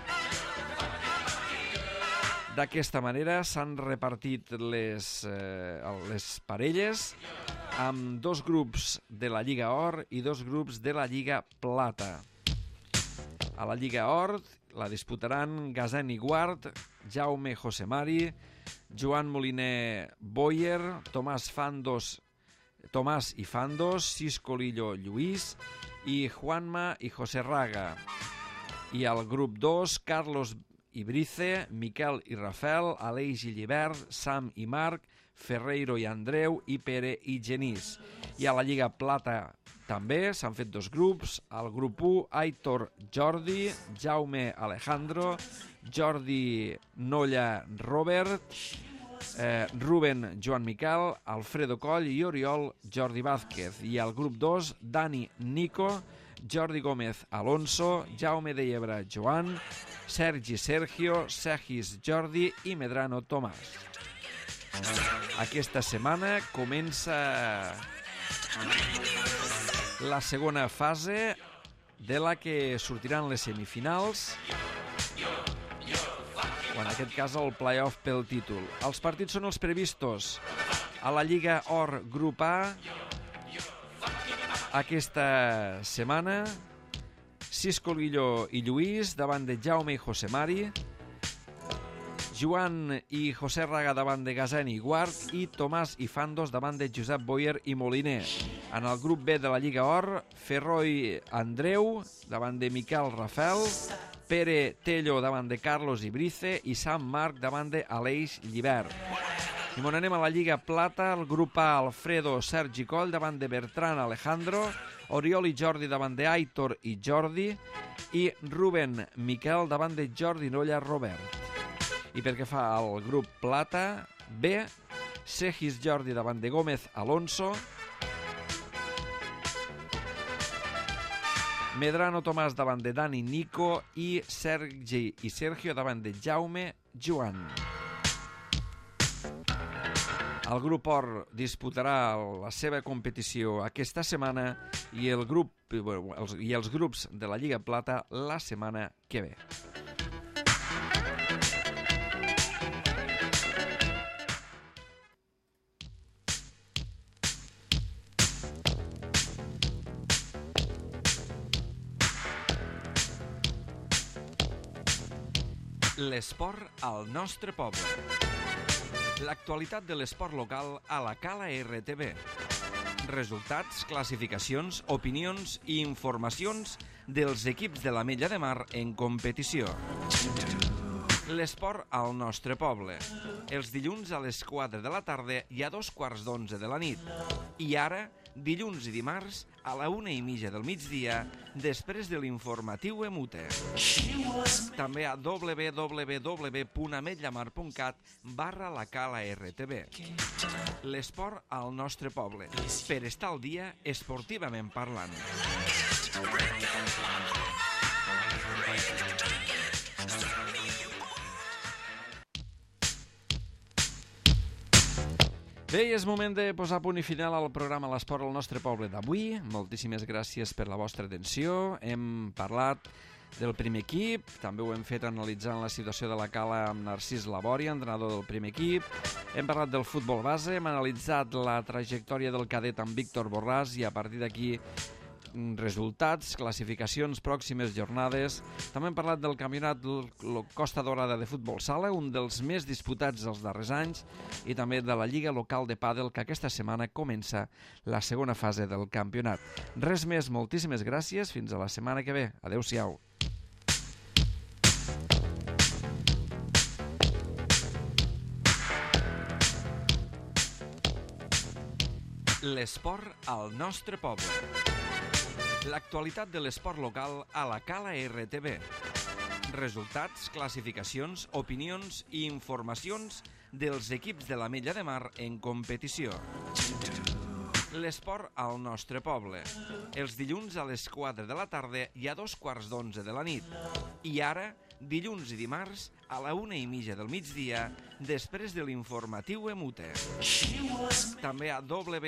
D'aquesta manera s'han repartit les parelles amb 2 grups de la Lliga Or i 2 grups de la Lliga Plata. A la Lliga Or la disputaran Gazan i Guart, Jaume José Mari, Joan Moliner Boyer, Tomàs i Fandos, Cisco Lillo Lluís i Juanma i José Raga. I al grup 2, Carlos i Brice, Miquel i Rafael, Aleix i Llibert, Sam i Marc, Ferreiro i Andreu i Pere i Genís. I a la Lliga Plata també s'han fet 2 grups. Al grup 1, Aitor Jordi, Jaume Alejandro, Jordi Nolla Robert, Ruben Joan Miquel, Alfredo Coll i Oriol Jordi Vázquez. I al grup 2, Dani Nico, Jordi Gómez Alonso, Jaume de Llebre Joan, Sergi Sergio, Segis Jordi i Medrano Tomàs. Aquesta setmana comença la segona fase de la que sortiran les semifinals, o en aquest cas el play-off pel títol. Els partits són els previstos a la Lliga Or Grup A aquesta setmana. Cisco Guilló i Lluís davant de Jaume i José Mari, Joan i José Raga davant de Gazani i Guart i Tomàs i Fandos davant de Josep Boyer i Moliner. En el grup B de la Lliga Or, Ferroi Andreu davant de Miquel Rafael, Pere Tello davant de Carlos i Brice i Sam Marc davant de Aleix Llibert. I m'on anem a la Lliga Plata, el grup A, Alfredo Sergi Coll davant de Bertran Alejandro, Oriol i Jordi davant de Aitor i Jordi i Ruben Miquel davant de Jordi Nolla Robert. I pel que fa al grup Plata B, Segis Jordi davant de Gómez Alonso, Medrano Tomàs davant de Dani Nico i Sergi i Sergio davant de Jaume Joan. El grup Or disputarà la seva competició aquesta setmana i els grups de la Lliga Plata la setmana que ve. L'esport al nostre poble. L'actualitat de l'esport local a la Cala RTV. Resultats, classificacions, opinions i informacions dels equips de l'Ametlla de Mar en competició. L'esport al nostre poble. Els dilluns a les 4 de la tarda i a 2:15 de la nit. I ara, dilluns i dimarts, a la 1:30 del migdia, després de l'informatiu EMUTE. També a www.ametllamar.cat/la Cala RTV. L'esport al nostre poble, per estar al dia esportivament parlant. Bé, és moment de posar punt i final al programa L'Esport al nostre poble d'avui. Moltíssimes gràcies per la vostra atenció. Hem parlat del primer equip, també ho hem fet analitzant la situació de la Cala amb Narcís Labòria, entrenador del primer equip. Hem parlat del futbol base, hem analitzat la trajectòria del cadet amb Víctor Borràs i a partir d'aquí resultats, classificacions, pròximes jornades. També hem parlat del campionat Costa Dorada de futbol sala, un dels més disputats dels darrers anys, i també de la Lliga Local de Pàdel, que aquesta setmana comença la segona fase del campionat. Res més, moltíssimes gràcies, fins a la setmana que ve. Adéu-siau. L'esport al nostre poble. L'actualitat de l'esport local a la Cala RTV. Resultats, classificacions, opinions i informacions dels equips de l'Ametlla de Mar en competició. L'esport al nostre poble. Els dilluns a les 4 de la tarda i a 2:15 de la nit. I ara, dilluns i dimarts, a la 1:30 del migdia, després de l'informatiu EMUTE. També a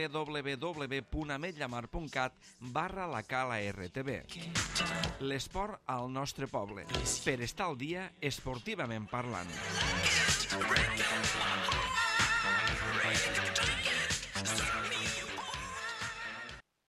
www.ametllamar.cat/la Cala RTV. L'esport al nostre poble, per estar al dia esportivament parlant.